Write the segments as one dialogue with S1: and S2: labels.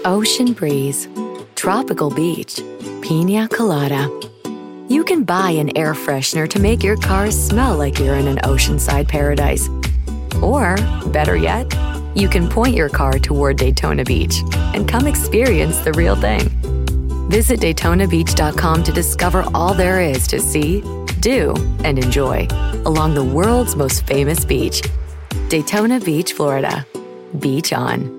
S1: Ocean breeze, tropical beach, pina colada. You can buy an air freshener to make your car smell like you're in an oceanside paradise. Or, better yet, you can point your car toward Daytona Beach and come experience the real thing. Visit DaytonaBeach.com to discover all there is to see, do, and enjoy along the world's most famous beach. Daytona Beach, Florida. Beach on.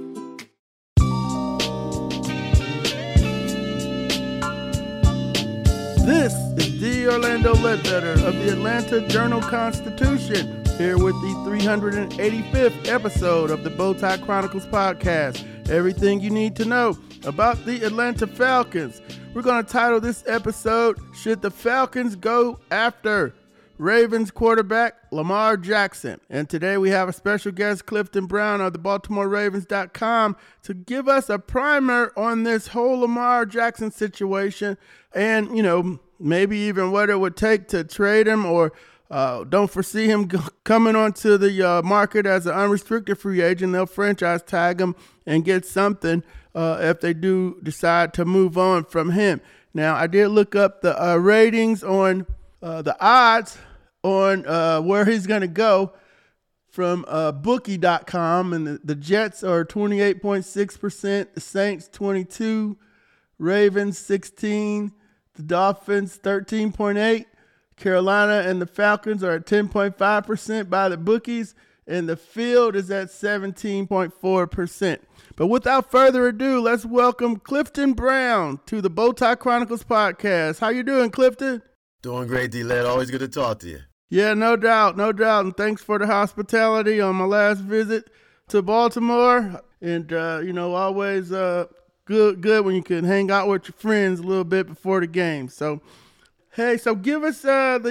S2: This is D. Orlando Ledbetter of the Atlanta Journal-Constitution, here with the 385th episode of the Bowtie Chronicles podcast. Everything you need to know about the Atlanta Falcons. We're going to title this episode, Should the Falcons Go After Ravens Quarterback Lamar Jackson? And today we have a special guest, Clifton Brown of the BaltimoreRavens.com, to give us a primer on this whole Lamar Jackson situation and, maybe even what it would take to trade him or don't foresee him coming onto the market as an unrestricted free agent. They'll franchise tag him and get something if they do decide to move on from him. Now, I did look up the ratings on the odds on where he's going to go from bookie.com, and the Jets are 28.6%, the Saints 22%, Ravens 16%, the Dolphins 13.8%, Carolina and the Falcons are at 10.5% by the bookies, and the field is at 17.4%. But without further ado, let's welcome Clifton Brown to the Bowtie Chronicles podcast. How you doing, Clifton?
S3: Doing great, D-Led. Always good to talk to you.
S2: Yeah, no doubt. And thanks for the hospitality on my last visit to Baltimore. And, always good when you can hang out with your friends a little bit before the game. So, hey, give us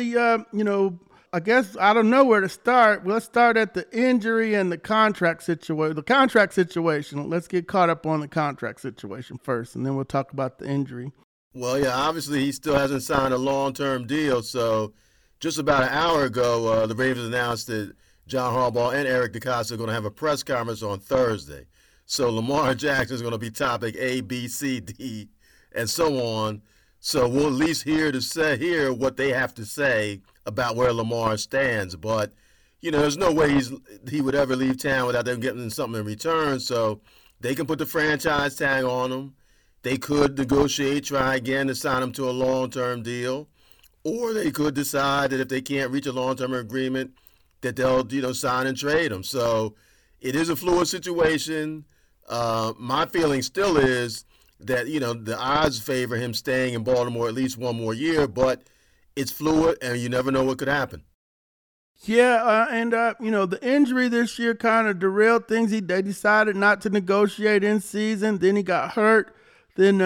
S2: I guess I don't know where to start. Let's start at the injury and the contract situation. Let's get caught up on the contract situation first, and then we'll talk about the injury.
S3: Well, yeah, obviously he still hasn't signed a long-term deal. So just about an hour ago, the Ravens announced that John Harbaugh and Eric DeCosta are going to have a press conference on Thursday. So Lamar Jackson is going to be topic A, B, C, D, and so on. So we'll at least hear what they have to say about where Lamar stands. But, there's no way he would ever leave town without them getting something in return. So they can put the franchise tag on him. They could negotiate, try again to sign him to a long-term deal. Or they could decide that if they can't reach a long-term agreement, that they'll, sign and trade him. So it is a fluid situation. My feeling still is that, the odds favor him staying in Baltimore at least one more year, but it's fluid and you never know what could happen.
S2: Yeah, the injury this year kind of derailed things. They decided not to negotiate in season. Then he got hurt. Then,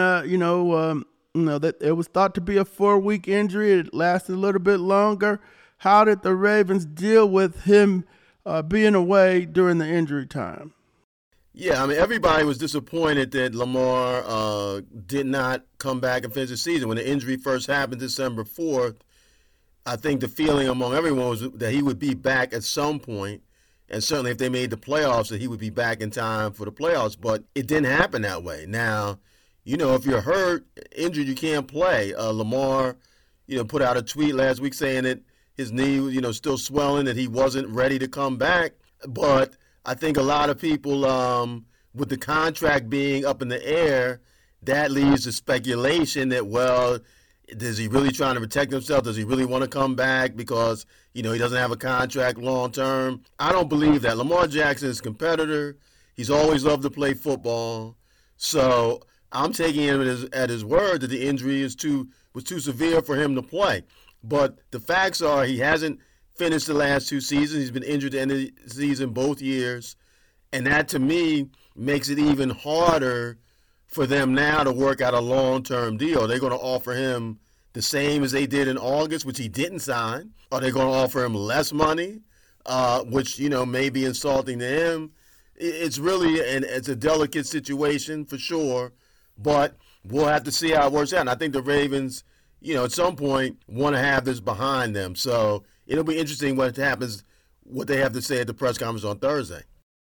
S2: that it was thought to be a 4-week injury. It lasted a little bit longer. How did the Ravens deal with him being away during the injury time?
S3: Yeah, everybody was disappointed that Lamar did not come back and finish the season. When the injury first happened December 4th, I think the feeling among everyone was that he would be back at some point, and certainly if they made the playoffs, that he would be back in time for the playoffs. But it didn't happen that way. Now, if you're hurt, injured, you can't play. Lamar, put out a tweet last week saying that his knee was, still swelling, that he wasn't ready to come back. But I think a lot of people, with the contract being up in the air, that leads to speculation that, well, is he really trying to protect himself? Does he really want to come back because, he doesn't have a contract long term? I don't believe that. Lamar Jackson is a competitor. He's always loved to play football. So I'm taking him at his word that the injury was too severe for him to play. But the facts are he hasn't finished the last 2 seasons. He's been injured at the end of the season both years. And that, to me, makes it even harder for them now to work out a long-term deal. They're going to offer him the same as they did in August, which he didn't sign. Are they going to offer him less money, which, may be insulting to him? It's really it's a delicate situation for sure, but we'll have to see how it works out. And I think the Ravens, at some point want to have this behind them. So it'll be interesting what happens, what they have to say at the press conference on Thursday.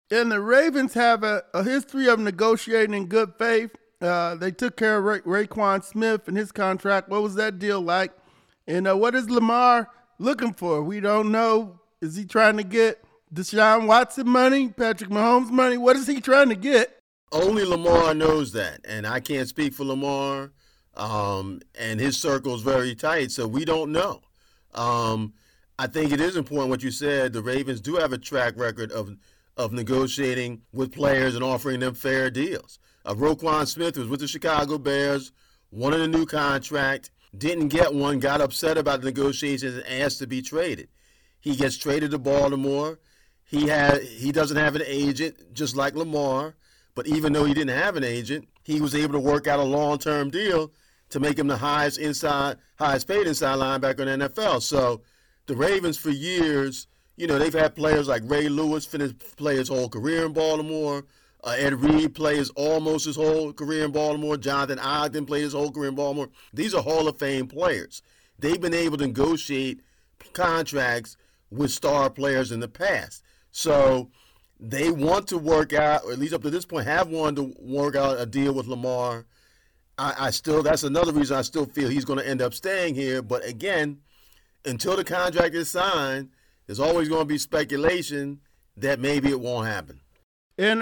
S2: And the Ravens have a history of negotiating in good faith. They took care of Raekwon Smith and his contract. What was that deal like? And what is Lamar looking for? We don't know. Is he trying to get Deshaun Watson money, Patrick Mahomes money? What is he trying to get?
S3: Only Lamar knows that, and I can't speak for Lamar. And his circle is very tight, so we don't know. I think it is important what you said. The Ravens do have a track record of negotiating with players and offering them fair deals. Roquan Smith was with the Chicago Bears, wanted a new contract, didn't get one, got upset about the negotiations and asked to be traded. He gets traded to Baltimore. He doesn't have an agent, just like Lamar, but even though he didn't have an agent, he was able to work out a long-term deal to make him the highest paid inside linebacker in the NFL. So the Ravens for years, they've had players like Ray Lewis play his whole career in Baltimore. Ed Reed plays almost his whole career in Baltimore. Jonathan Ogden played his whole career in Baltimore. These are Hall of Fame players. They've been able to negotiate contracts with star players in the past. So they want to work out, or at least up to this point, have wanted to work out a deal with Lamar. That's another reason I still feel he's going to end up staying here. But again, until the contract is signed, there's always going to be speculation that maybe it won't happen.
S2: And,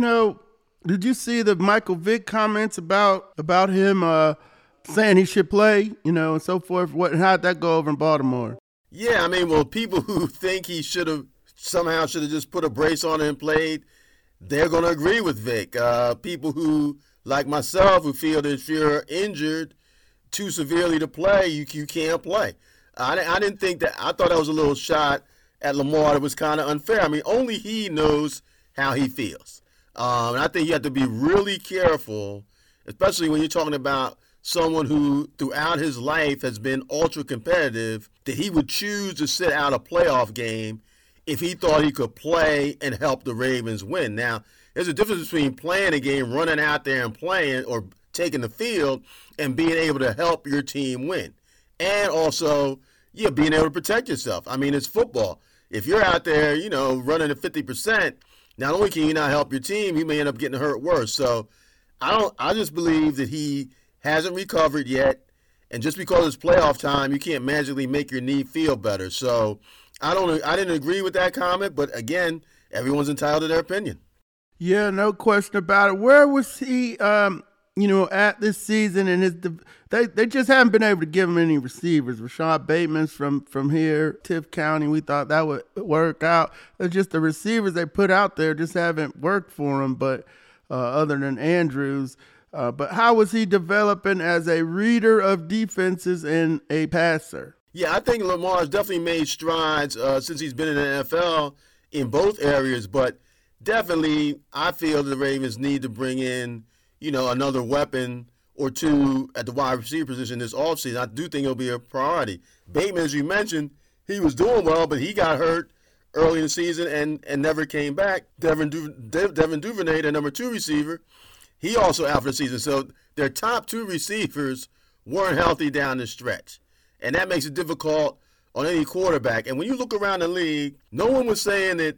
S2: did you see the Michael Vick comments about him saying he should play, and so forth? How'd that go over in Baltimore?
S3: Yeah, people who think he should have just put a brace on and played, they're going to agree with Vic. People who, like myself, who feel that if you're injured too severely to play, you can't play. I didn't think that. I thought that was a little shot at Lamar that was kind of unfair. Only he knows how he feels. And I think you have to be really careful, especially when you're talking about someone who throughout his life has been ultra competitive, that he would choose to sit out a playoff game if he thought he could play and help the Ravens win. Now, there's a difference between playing a game, running out there and playing, or taking the field and being able to help your team win. And also, being able to protect yourself. It's football. If you're out there, running at 50%, not only can you not help your team, you may end up getting hurt worse. So I just believe that he hasn't recovered yet. And just because it's playoff time, you can't magically make your knee feel better. So I didn't agree with that comment, but again, everyone's entitled to their opinion.
S2: Yeah, no question about it. Where was he, at this season? And they just haven't been able to give him any receivers. Rashad Bateman's from here, Tiff County. We thought that would work out. It's just the receivers they put out there just haven't worked for him. But other than Andrews. But how was he developing as a reader of defenses and a passer?
S3: Yeah, I think Lamar's definitely made strides since he's been in the NFL in both areas. But definitely, I feel the Ravens need to bring in, another weapon or two at the wide receiver position this offseason. I do think it'll be a priority. Bateman, as you mentioned, he was doing well, but he got hurt early in the season and never came back. Devin Duvernay, the number 2 receiver, he also out for the season. So their top 2 receivers weren't healthy down the stretch. And that makes it difficult on any quarterback. And when you look around the league, no one was saying that,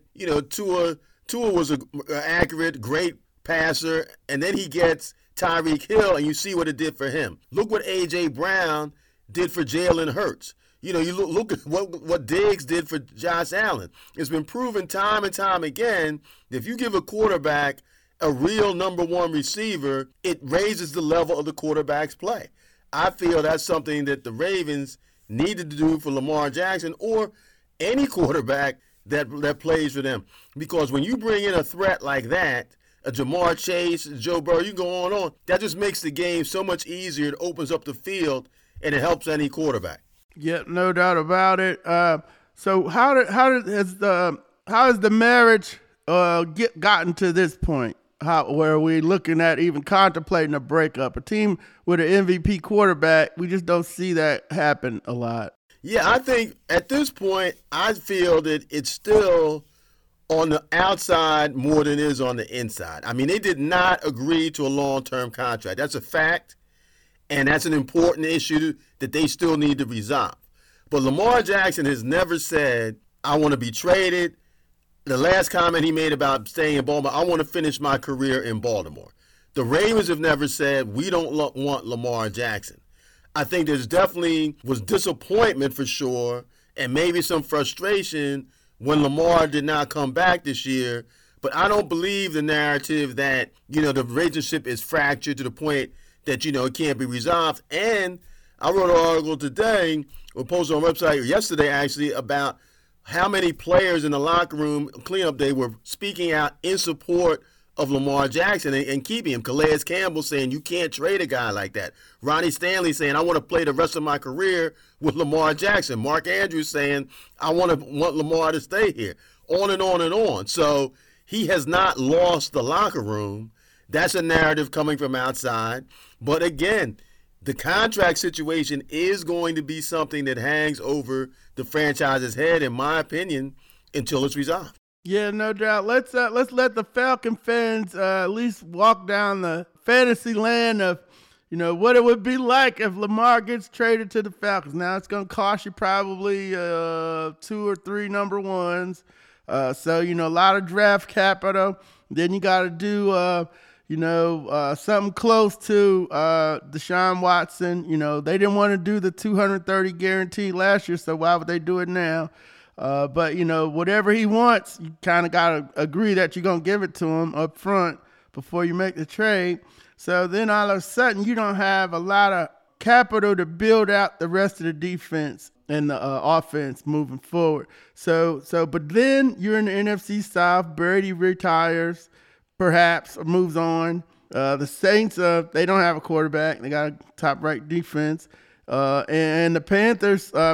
S3: Tua was an accurate, great passer, and then he gets Tyreek Hill, and you see what it did for him. Look what A.J. Brown did for Jalen Hurts. You look at what Diggs did for Josh Allen. It's been proven time and time again that if you give a quarterback a real number 1 receiver, it raises the level of the quarterback's play. I feel that's something that the Ravens needed to do for Lamar Jackson or any quarterback that plays for them. Because when you bring in a threat like that, a Jamar Chase, Joe Burrow, you go on, that just makes the game so much easier. It opens up the field, and it helps any quarterback.
S2: Yeah, no doubt about it. So how has the marriage gotten to this point? Where we're looking at even contemplating a breakup? A team with an MVP quarterback, we just don't see that happen a lot.
S3: Yeah, I think at this point, I feel that it's still on the outside more than it is on the inside. They did not agree to a long-term contract. That's a fact, and that's an important issue that they still need to resolve. But Lamar Jackson has never said, I want to be traded. the last comment he made about staying in Baltimore, I want to finish my career in Baltimore. The Ravens have never said we don't want Lamar Jackson. I think there's definitely was disappointment for sure and maybe some frustration when Lamar did not come back this year. But I don't believe the narrative that, the relationship is fractured to the point that, it can't be resolved. And I wrote an article today, or posted on our website yesterday actually, about how many players in the locker room cleanup day were speaking out in support of Lamar Jackson and keeping him. Calais Campbell saying you can't trade a guy like that. Ronnie Stanley saying I want to play the rest of my career with Lamar Jackson. Mark Andrews saying I want Lamar to stay here. On and on and on. So he has not lost the locker room. That's a narrative coming from outside. But again, the contract situation is going to be something that hangs over the franchise's head, in my opinion, until it's resolved.
S2: Yeah, no doubt. Let's let the Falcon fans at least walk down the fantasy land of, what it would be like if Lamar gets traded to the Falcons. Now it's going to cost you probably 2 or 3 number ones. So, a lot of draft capital. Then you got to do, something close to Deshaun Watson. They didn't want to do the 230 guarantee last year, so why would they do it now? But, whatever he wants, you kind of got to agree that you're going to give it to him up front before you make the trade. So then all of a sudden you don't have a lot of capital to build out the rest of the defense and the offense moving forward. But then you're in the NFC South. Brady retires, perhaps, or moves on. The Saints, they don't have a quarterback. They got a top-ranked defense. And the Panthers, they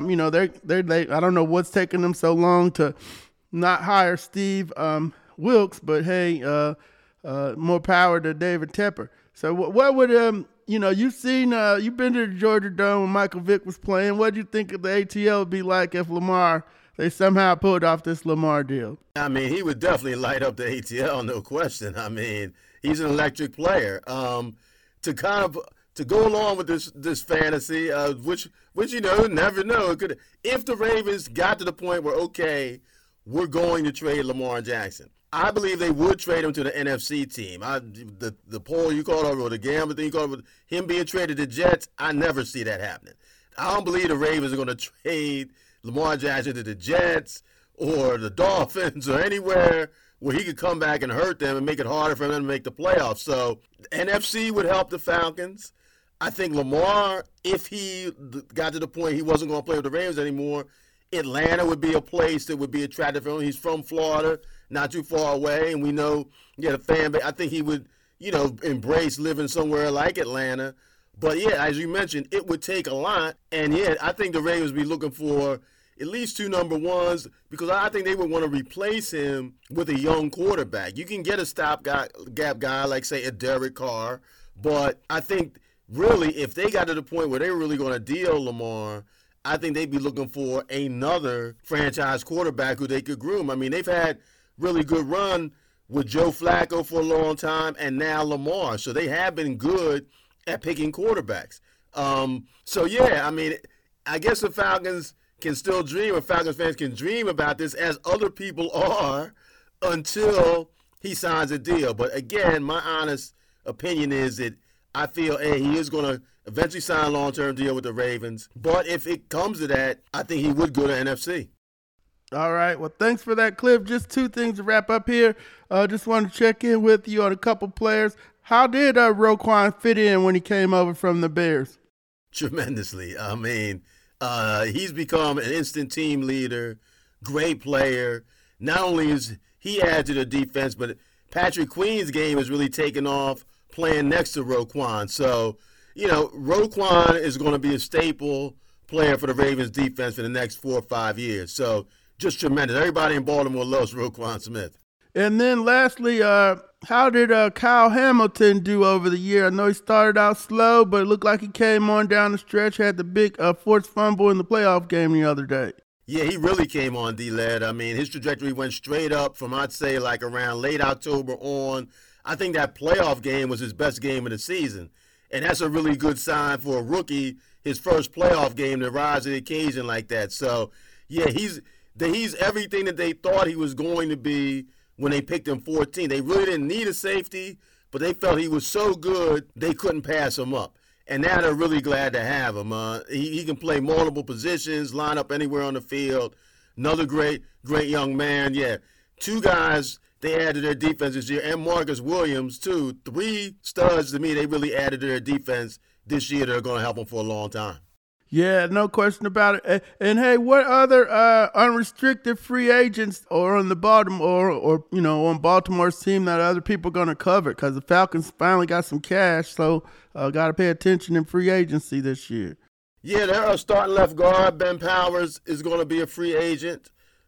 S2: I don't know what's taking them so long to not hire Steve Wilkes, but hey, more power to David Tepper. So what would you've been to the Georgia Dome when Michael Vick was playing. What do you think of the ATL would be like if they somehow pulled off this Lamar deal?
S3: I mean, he would definitely light up the ATL, no question. I mean, he's an electric player. To go along with this fantasy, which never know. If the Ravens got to the point where, okay, we're going to trade Lamar Jackson, I believe they would trade him to the NFC team. The poll you called over, or the gamble thing you called over, him being traded to Jets, I never see that happening. I don't believe the Ravens are going to trade Lamar Jackson to the Jets or the Dolphins or anywhere where he could come back and hurt them and make it harder for them to make the playoffs. So the NFC would help the Falcons. I think Lamar, if he got to the point he wasn't going to play with the Ravens anymore, Atlanta would be a place that would be attractive for him. He's from Florida, not too far away, and we know, the fan base. I think he would, embrace living somewhere like Atlanta. But, yeah, as you mentioned, it would take a lot. And, yeah, I think the Ravens would be looking for at least 2 number ones because I think they would want to replace him with a young quarterback. You can get a stopgap guy like, say, a Derek Carr, but I think – really, if they got to the point where they were really going to deal Lamar, I think they'd be looking for another franchise quarterback who they could groom. I mean, they've had really good run with Joe Flacco for a long time and now Lamar. So they have been good at picking quarterbacks. I guess the Falcons can still dream, or Falcons fans can dream about this as other people are until he signs a deal. But again, my honest opinion is that I feel, he is going to eventually sign a long-term deal with the Ravens. But if it comes to that, I think he would go to NFC.
S2: All right. Well, thanks for that, Cliff. Just 2 things to wrap up here. Just wanted to check in with you on a couple players. How did Roquan fit in when he came over from the Bears?
S3: Tremendously. I mean, he's become an instant team leader, great player. Not only is he added to the defense, but Patrick Queen's game has really taken off playing next to Roquan. So, Roquan is going to be a staple player for the Ravens defense for the next 4 or 5 years. So, just tremendous. Everybody in Baltimore loves Roquan Smith.
S2: And then lastly, how did Kyle Hamilton do over the year? I know he started out slow, but it looked like he came on down the stretch, had the big forced fumble in the playoff game the other day.
S3: Yeah, he really came on, D-Led. I mean, his trajectory went straight up from, I'd say, like around late October on. I think that playoff game was his best game of the season. And that's a really good sign for a rookie, his first playoff game to rise to the occasion like that. So, yeah, that he's everything that they thought he was going to be when they picked him 14. They really didn't need a safety, but they felt he was so good they couldn't pass him up. And now they're really glad to have him. He can play multiple positions, line up anywhere on the field. Another great young man. Yeah, 2 guys they added to their defense this year, and Marcus Williams, too. 3 studs to me they really added to their defense this year that are going to help them for a long time.
S2: Yeah, no question about it. And hey, what other unrestricted free agents are on the Baltimore or on Baltimore's team that other people are going to cover? Because the Falcons finally got some cash, so got to pay attention in free agency this year.
S3: Yeah, they're starting left guard. Ben Powers is going to be a free agent.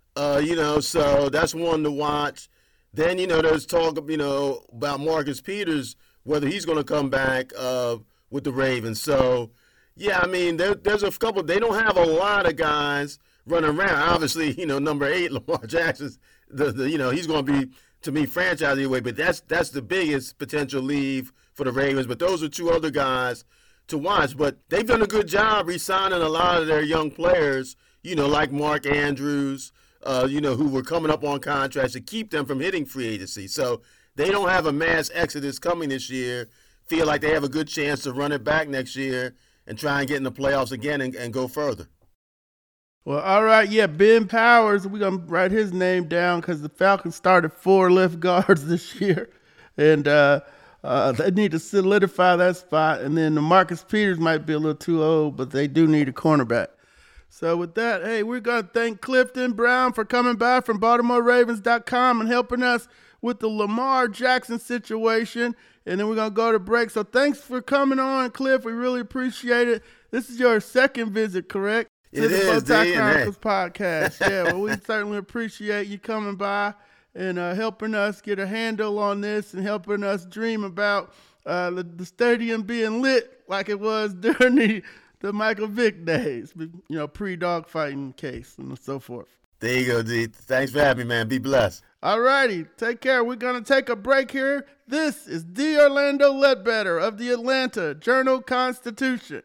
S3: So that's one to watch. Then there's talk about Marcus Peters, whether he's going to come back with the Ravens. So. Yeah, I mean, there's a couple. They don't have a lot of guys running around. Obviously, number 8, Lamar Jackson's he's going to be, to me, franchise anyway. But that's the biggest potential leave for the Ravens. But those are 2 other guys to watch. But they've done a good job re-signing a lot of their young players. Like Mark Andrews, who were coming up on contracts to keep them from hitting free agency. So they don't have a mass exodus coming this year. Feel like they have a good chance to run it back next year and try and get in the playoffs again and go further.
S2: Well, all right, yeah, Ben Powers, we're going to write his name down because the Falcons started 4 left guards this year, and they need to solidify that spot. And then the Marcus Peters might be a little too old, but they do need a cornerback. So with that, hey, we're going to thank Clifton Brown for coming by from BaltimoreRavens.com and helping us with the Lamar Jackson situation. And then we're going to go to break. So thanks for coming on, Cliff. We really appreciate it. This is your second visit, correct?
S3: To the Bowtie
S2: Chronicles podcast. Yeah, well, we certainly appreciate you coming by and helping us get a handle on this and helping us dream about the stadium being lit like it was during the Michael Vick days, pre-dogfighting case and so forth.
S3: There you go, D. Thanks for having me, man. Be blessed.
S2: All righty. Take care. We're going to take a break here. This is D. Orlando Ledbetter of the Atlanta Journal-Constitution.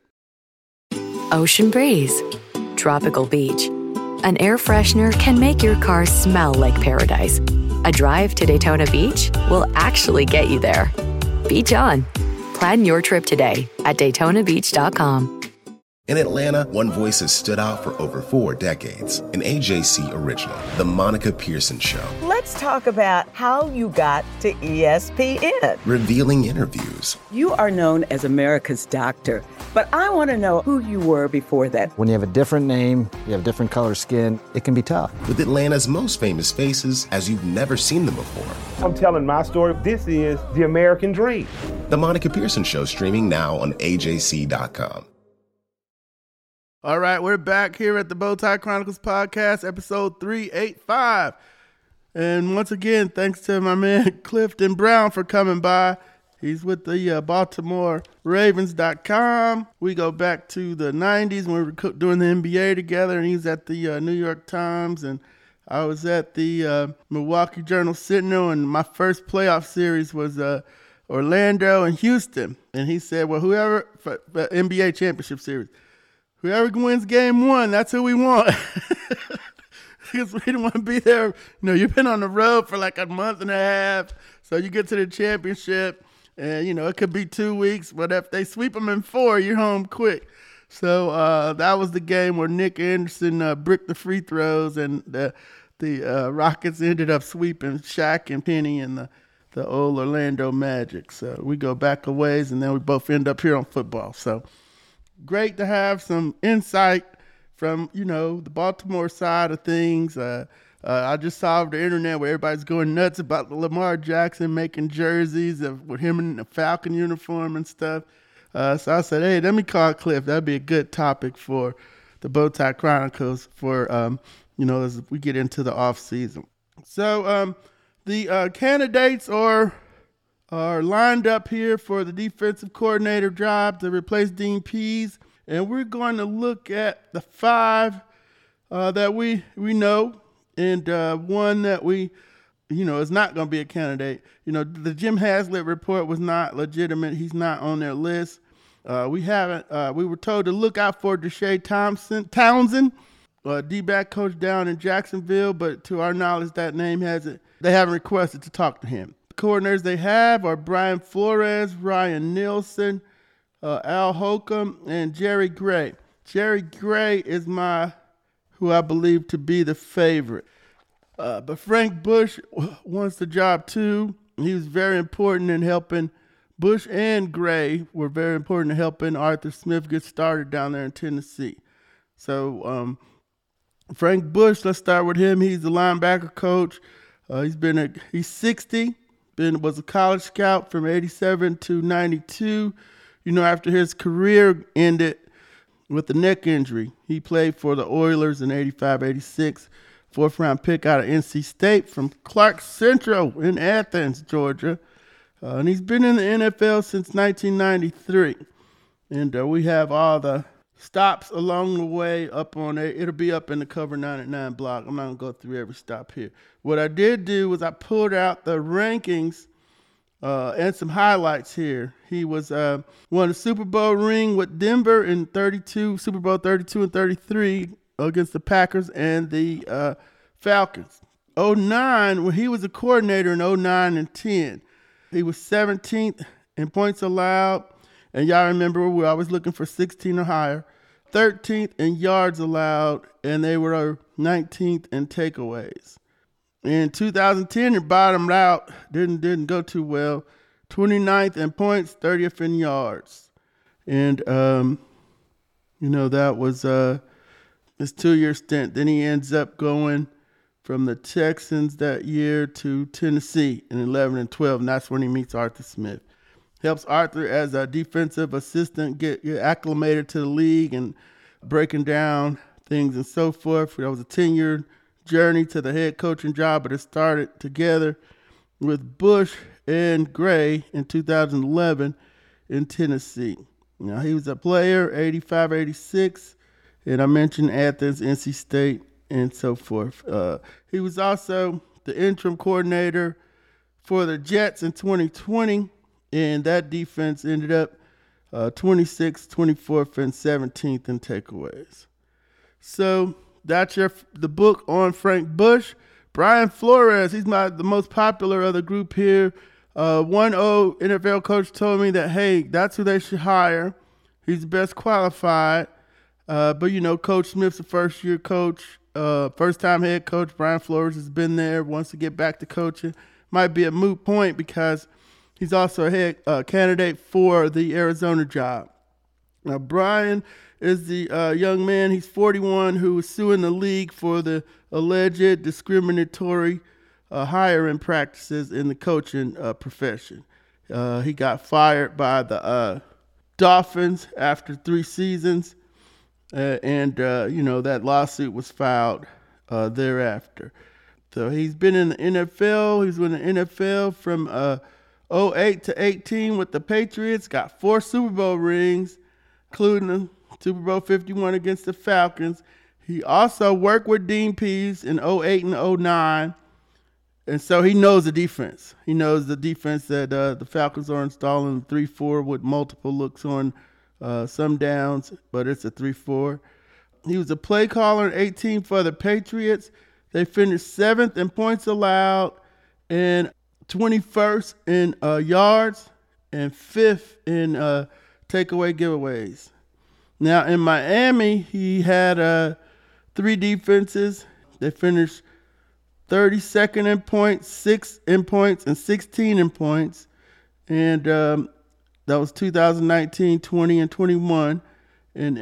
S1: Ocean breeze, tropical beach. An air freshener can make your car smell like paradise. A drive to Daytona Beach will actually get you there. Beach on. Plan your trip today at DaytonaBeach.com.
S4: In Atlanta, one voice has stood out for over 4 decades. An AJC original, The Monica Pearson Show.
S5: Let's talk about how you got to ESPN.
S4: Revealing interviews.
S5: You are known as America's doctor, but I want to know who you were before that.
S6: When you have a different name, you have different color skin, it can be tough.
S4: With Atlanta's most famous faces as you've never seen them before.
S7: I'm telling my story. This is the American dream.
S4: The Monica Pearson Show, streaming now on AJC.com.
S2: All right, we're back here at the Bowtie Chronicles podcast, episode 385. And once again, thanks to my man Clifton Brown for coming by. He's with the BaltimoreRavens.com. We go back to the 90s when we were doing the NBA together, and he's at the New York Times, and I was at the Milwaukee Journal-Sentinel, and my first playoff series was Orlando and Houston. And he said, well, whoever, for the NBA championship series, whoever wins game 1, that's who we want. Because we didn't want to be there. You've been on the road for like a month and a half. So you get to the championship and, it could be 2 weeks. But if they sweep them in 4, you're home quick. So that was the game where Nick Anderson bricked the free throws and the Rockets ended up sweeping Shaq and Penny and the old Orlando Magic. So we go back a ways and then we both end up here on football. So great to have some insight from, the Baltimore side of things. I just saw the internet where everybody's going nuts about the Lamar Jackson making jerseys with him in the Falcon uniform and stuff. So I said, hey, let me call Cliff. That'd be a good topic for the Bowtie Chronicles for, as we get into the off season. So the candidates are lined up here for the defensive coordinator job to replace Dean Pease. And we're going to look at the 5 that we know and one that we, is not going to be a candidate. The Jim Haslett report was not legitimate. He's not on their list. We were told to look out for Deshae Townsend. D-back coach down in Jacksonville, but to our knowledge, that name they haven't requested to talk to him. The coordinators they have are Brian Flores, Ryan Nielsen, Al Holcomb, and Jerry Gray. Jerry Gray is who I believe to be the favorite. But Frank Bush wants the job too. He was very important in helping. Bush and Gray were very important in helping Arthur Smith get started down there in Tennessee. So Frank Bush, let's start with him. He's the linebacker coach. He's 60. Was a college scout from 87 to 92. After his career ended with a neck injury, he played for the Oilers in 85-86. Fourth-round pick out of NC State from Clark Central in Athens, Georgia. And he's been in the NFL since 1993. And we have all the stops along the way up on it. It'll be up in the Cover 99 blog. I'm not going to go through every stop here. What I did do was I pulled out the rankings and some highlights here. He was won a Super Bowl ring with Denver in Super Bowl 32 and 33 against the Packers and the Falcons. 09, when he was a coordinator in 09 and 10, he was 17th in points allowed. And y'all remember we were always looking for 16 or higher. 13th in yards allowed, and they were 19th in takeaways. In 2010, it bottomed out. Didn't go too well. 29th in points, 30th in yards. And, that was his 2-year stint. Then he ends up going from the Texans that year to Tennessee in 11 and 12, and that's when he meets Arthur Smith. Helps Arthur as a defensive assistant get acclimated to the league and breaking down things and so forth. That was a 10-year journey to the head coaching job, but it started together with Bush and Gray in 2011 in Tennessee. Now, he was a player, 85-86, and I mentioned Athens, NC State, and so forth. He was also the interim coordinator for the Jets in 2020, and that defense ended up 26th, 24th, and 17th in takeaways. So that's the book on Frank Bush. Brian Flores, he's the most popular of the group here. One old NFL coach told me that, hey, that's who they should hire. He's the best qualified. But, Coach Smith's a first-year coach, first-time head coach. Brian Flores has been there, wants to get back to coaching. Might be a moot point because he's also a head candidate for the Arizona job. Now, Brian is the young man, he's 41, who is suing the league for the alleged discriminatory hiring practices in the coaching profession. He got fired by the Dolphins after 3 seasons, and that lawsuit was filed thereafter. So he's been in the NFL. He's been in the NFL from 08 to 18 with the Patriots, got 4 Super Bowl rings, including the Super Bowl 51 against the Falcons. He also worked with Dean Pease in 08 and 09, and so he knows the defense. He knows the defense that the Falcons are installing, 3-4 with multiple looks on some downs, but it's a 3-4. He was a play caller in 18 for the Patriots. They finished 7th in points allowed and 21st in yards and 5th in takeaway giveaways. Now in Miami, he had 3 defenses. They finished 32nd in points, 6th in points, and 16 in points. And that was 2019, 20, and 21. And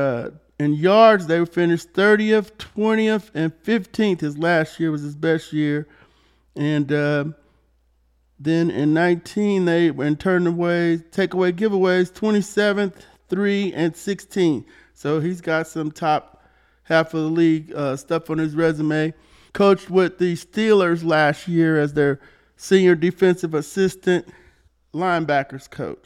S2: in yards, they finished 30th, 20th, and 15th. His last year was his best year. And then in 19, they takeaway giveaways, 27th, 3, and 16. So he's got some top half of the league stuff on his resume. Coached with the Steelers last year as their senior defensive assistant linebackers coach.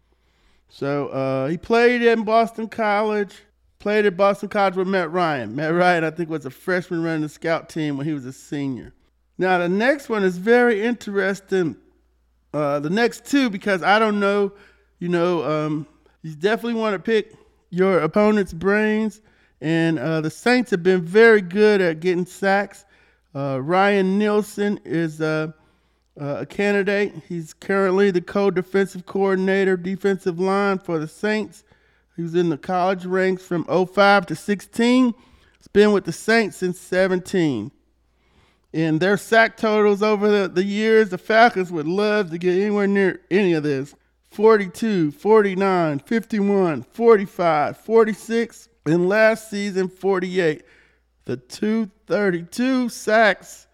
S2: So he played in Boston College. Played at Boston College with Matt Ryan. Matt Ryan, I think, was a freshman running the scout team when he was a senior. Now, the next one is very interesting. The next 2, because I don't know, you definitely want to pick your opponent's brains. And the Saints have been very good at getting sacks. Ryan Nielsen is a candidate. He's currently the co-defensive coordinator, defensive line for the Saints. He was in the college ranks from 05 to 16. He's been with the Saints since 17. And their sack totals over the years, the Falcons would love to get anywhere near any of this. 42, 49, 51, 45, 46, and last season 48. The 232 sacks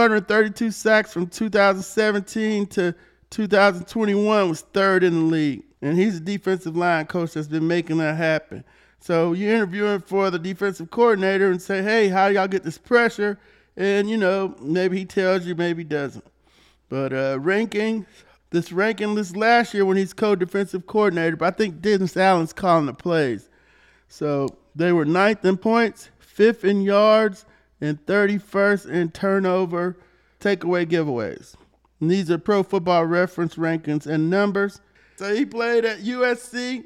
S2: from 2017 to 2021 was third in the league. And he's a defensive line coach that's been making that happen. So you interview him for the defensive coordinator and say, hey, how do y'all get this pressure? And, maybe he tells you, maybe he doesn't. But this ranking list last year when he's co-defensive coordinator, but I think Dennis Allen's calling the plays. So they were 9th in points, 5th in yards, and 31st in turnover takeaway giveaways. And these are Pro Football Reference rankings and numbers. So he played at USC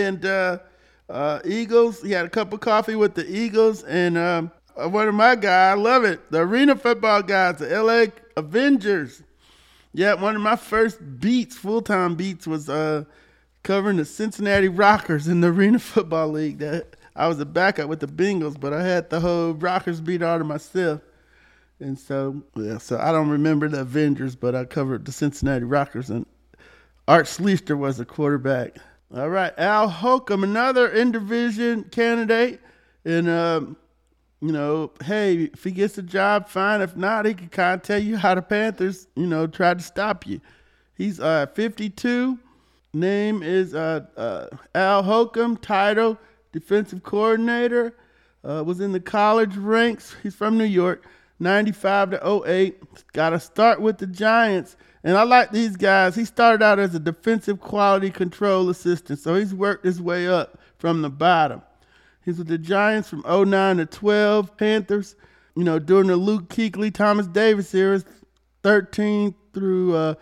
S2: and Eagles. He had a cup of coffee with the Eagles and one of my guys, I love it, the Arena Football guys, the LA Avengers. Yeah, one of my first full-time beats was covering the Cincinnati Rockers in the Arena Football League. That I was a backup with the Bengals, but I had the whole Rockers beat all to myself. And so I don't remember the Avengers, but I covered the Cincinnati Rockers, and Art Schlichter was the quarterback. All right, Al Holcomb, another in-division candidate. And, hey, if he gets a job, fine. If not, he can kind of tell you how the Panthers, try to stop you. He's 52. Name is Al Holcomb. Title, defensive coordinator. Was in the college ranks. He's from New York. 95 to 08. Got to start with the Giants. And I like these guys. He started out as a defensive quality control assistant, so he's worked his way up from the bottom. He's with the Giants from 09 to 12. Panthers, during the Luke Kuechly, Thomas Davis era, 2013 to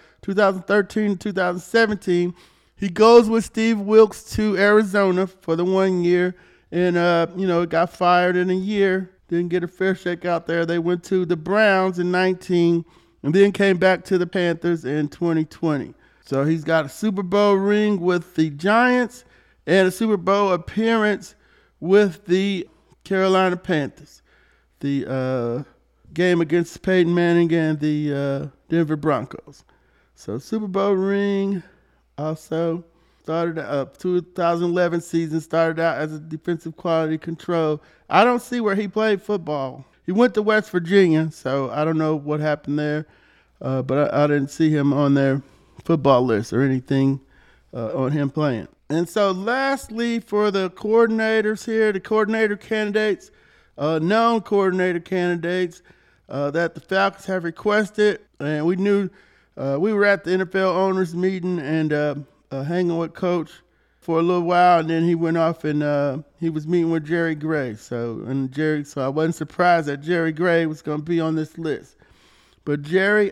S2: 2017. He goes with Steve Wilkes to Arizona for the 1 year, and got fired in a year. Didn't get a fair shake out there. They went to the Browns in 19, and then came back to the Panthers in 2020. So he's got a Super Bowl ring with the Giants and a Super Bowl appearance with the Carolina Panthers. The game against Peyton Manning and the Denver Broncos. So Super Bowl ring. Also started 2011 season, started out as a defensive quality control. I don't see where he played football. He went to West Virginia, so I don't know what happened there. But I didn't see him on their football list or anything on him playing. And so lastly, for the coordinators here, the coordinator candidates, known coordinator candidates that the Falcons have requested. And we knew we were at the NFL owners meeting and hanging with Coach for a little while. And then he went off and he was meeting with Jerry Gray. So I wasn't surprised that Jerry Gray was going to be on this list. But Jerry,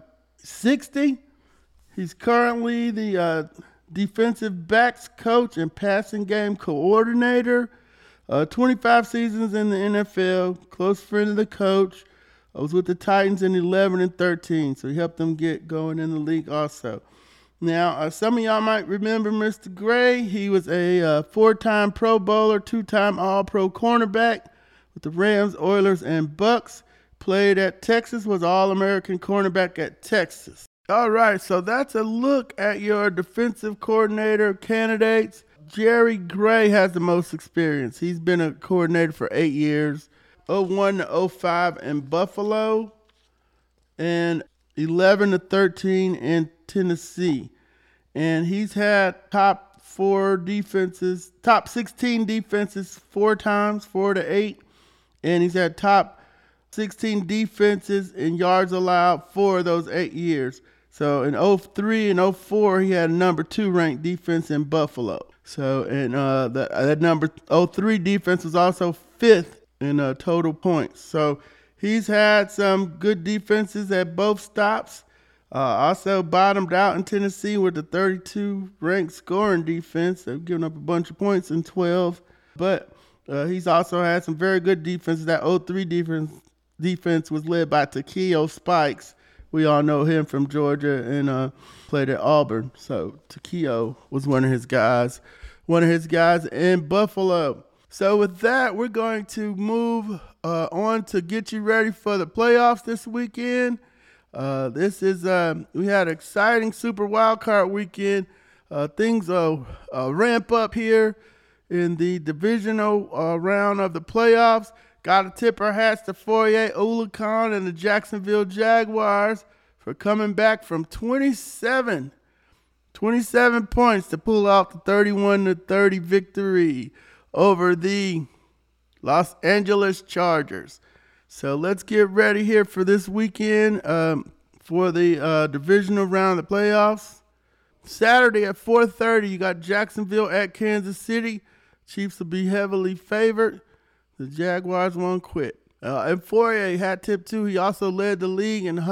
S2: 60, he's currently the defensive backs coach and passing game coordinator. 25 seasons in the NFL, close friend of the coach. I was with the Titans in 11 and 13, so he helped them get going in the league also. Now, some of y'all might remember Mr. Gray. He was a 4-time Pro Bowler, 2-time All-Pro cornerback with the Rams, Oilers, and Bucks. Played at Texas, was All-American cornerback at Texas. All right, so that's a look at your defensive coordinator candidates. Jerry Gray has the most experience. He's been a coordinator for 8 years, 01 to 05 in Buffalo, and 11 to 13 in Tennessee. And he's had top 16 defenses 4 times, 4 to 8. And he's had top 16 defenses in yards allowed for those 8 years. So in 03 and 04, he had a number 2 ranked defense in Buffalo. So and that number 03 defense was also 5th in total points. So he's had some good defenses at both stops. Also bottomed out in Tennessee with the 32 ranked scoring defense. They've given up a bunch of points in 12. But He's also had some very good defenses. That 0-3 defense was led by Takeo Spikes. We all know him from Georgia and played at Auburn. So Takeo was one of his guys in Buffalo. So with that, we're going to move on to get you ready for the playoffs this weekend. We had an exciting Super Wildcard weekend. Things ramp up here in the divisional round of the playoffs. Got to tip our hats to Fourier Oluokun and the Jacksonville Jaguars for coming back from 27 points to pull off the 31-30 victory over the Los Angeles Chargers. So let's get ready here for this weekend for the divisional round of the playoffs. Saturday at 4:30, you got Jacksonville at Kansas City. Chiefs will be heavily favored. The Jaguars won't quit. And Fourier hat tip too. He also led the league in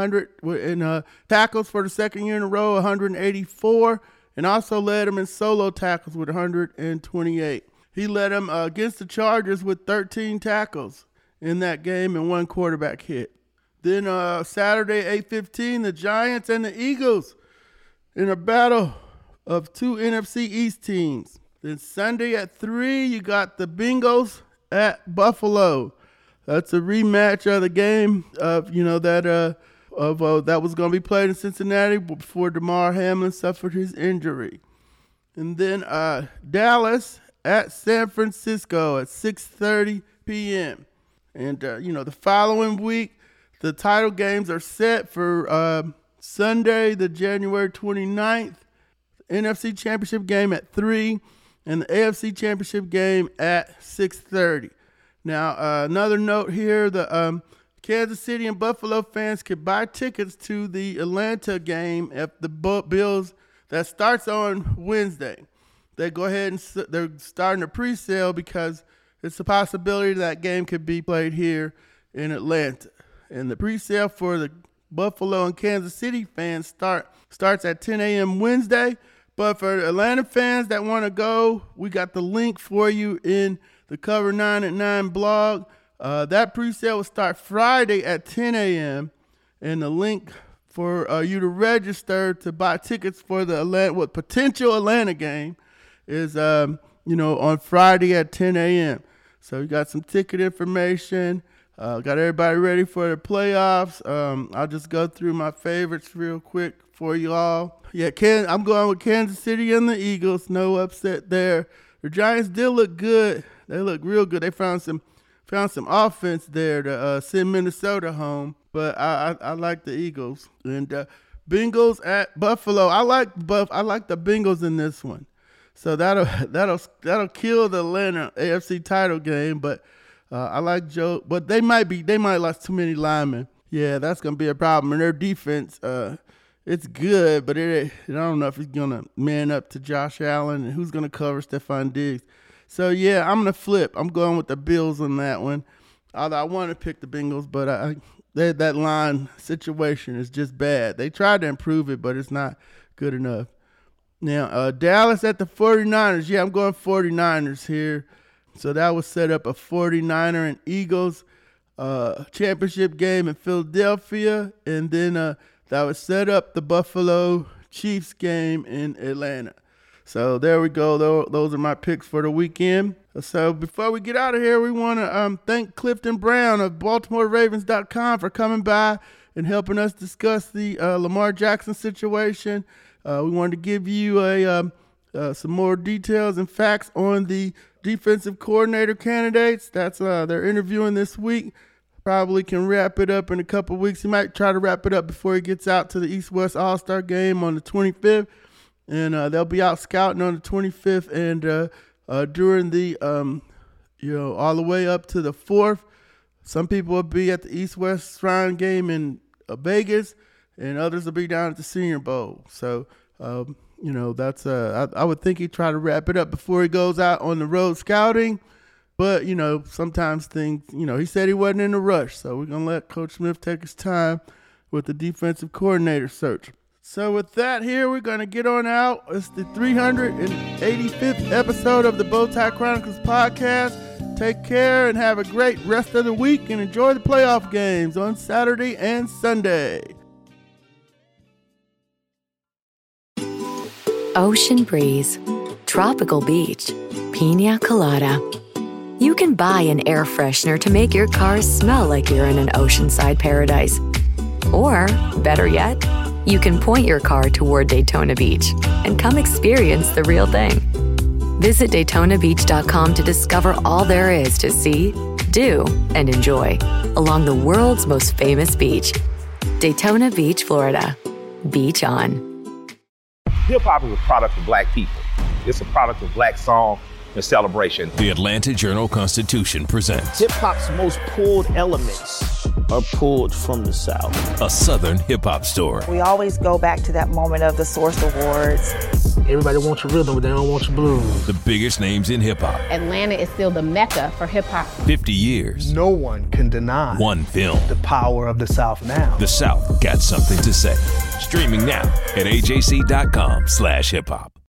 S2: tackles for the second year in a row, 184, and also led them in solo tackles with 128. He led them against the Chargers with 13 tackles in that game and 1 quarterback hit. Then Saturday, 8:15, the Giants and the Eagles in a battle of 2 NFC East teams. Then Sunday at 3, you got the Bengals at Buffalo. That's a rematch of the game of that was going to be played in Cincinnati before Damar Hamlin suffered his injury. And then Dallas at San Francisco at 6:30 p.m. And the following week, the title games are set for Sunday, the January 29th, NFC Championship game at 3. And the AFC Championship game at 6:30. Now, another note here, the Kansas City and Buffalo fans can buy tickets to the Atlanta game at the Bills that starts on Wednesday. They go ahead and they're starting a pre-sale because it's a possibility that game could be played here in Atlanta. And the pre-sale for the Buffalo and Kansas City fans starts at 10 a.m. Wednesday. But for Atlanta fans that want to go, we got the link for you in the Cover 9 at 9 blog. That pre-sale will start Friday at 10 a.m. And the link for you to register to buy tickets for the potential Atlanta game is, on Friday at 10 a.m. So you got some ticket information. Got everybody ready for the playoffs. I'll just go through my favorites real quick for you all. Yeah, I'm going with Kansas City and the Eagles. No upset there. The Giants did look good. They look real good. They found some offense there to send Minnesota home. But I like the Eagles. And Bengals at Buffalo. I like the Bengals in this one. So that'll kill the Atlanta AFC title game. But I like Joe. But they might lost too many linemen. Yeah, that's gonna be a problem. And their defense, it's good, but I don't know if he's going to man up to Josh Allen and who's going to cover Stephon Diggs. So, yeah, I'm going to flip. I'm going with the Bills on that one. Although I want to pick the Bengals, but that line situation is just bad. They tried to improve it, but it's not good enough. Now, Dallas at the 49ers. Yeah, I'm going 49ers here. So that was set up a 49er and Eagles championship game in Philadelphia. And then that would set up the Buffalo Chiefs game in Atlanta. So there we go. Those are my picks for the weekend. So before we get out of here, we want to thank Clifton Brown of BaltimoreRavens.com for coming by and helping us discuss the Lamar Jackson situation. We wanted to give you some more details and facts on the defensive coordinator candidates. That's they're interviewing this week. Probably can wrap it up in a couple of weeks. He might try to wrap it up before he gets out to the East-West All-Star game on the 25th. And they'll be out scouting on the 25th and during the, all the way up to the 4th. Some people will be at the East-West Shrine game in Vegas, and others will be down at the Senior Bowl. So, that's I would think he'd try to wrap it up before he goes out on the road scouting. But, sometimes things, he said he wasn't in a rush. So we're going to let Coach Smith take his time with the defensive coordinator search. So with that here, we're going to get on out. It's the 385th episode of the Bowtie Chronicles podcast. Take care and have a great rest of the week and enjoy the playoff games on Saturday and Sunday.
S1: Ocean breeze, tropical beach, pina colada. You can buy an air freshener to make your car smell like you're in an oceanside paradise. Or, better yet, you can point your car toward Daytona Beach and come experience the real thing. Visit DaytonaBeach.com to discover all there is to see, do, and enjoy along the world's most famous beach. Daytona Beach, Florida. Beach on.
S7: Hip-hop is a product of black people. It's a product of black song and celebration.
S8: The Atlanta Journal-Constitution presents
S9: hip-hop's most pulled elements are pulled from the South.
S8: A Southern hip-hop story.
S10: We always go back to that moment of the Source Awards.
S11: Everybody wants your rhythm, but they don't want your blues.
S8: The biggest names in hip-hop.
S12: Atlanta is still the mecca for hip-hop.
S8: 50 years.
S13: No one can deny
S8: one film.
S13: The power of the South now.
S8: The South got something to say. Streaming now at AJC.com/hiphop.